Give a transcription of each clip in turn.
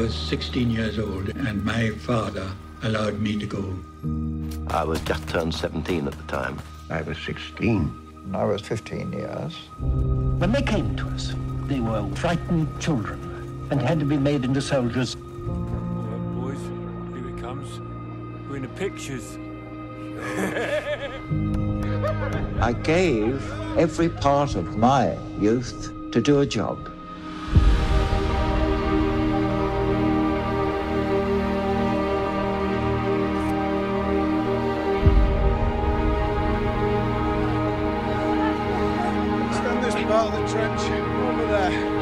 was 16 years old and my father allowed me to go. I was just turned 17 at the time. I was 16. I was 15 years. When they came to us, they were frightened children and had to be made into soldiers. All right, boys, here it comes. We're in the pictures. I gave every part of my youth to do a job. Stand this part of the trench over there.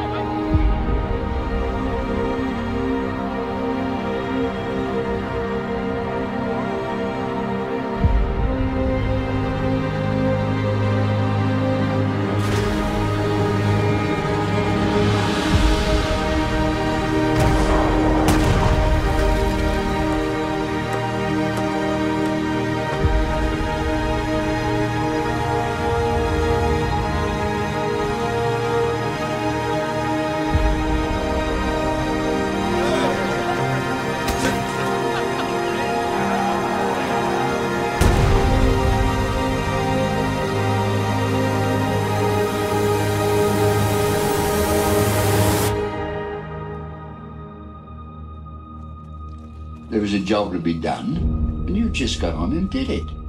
There was a job to be done, and you just got on and did it.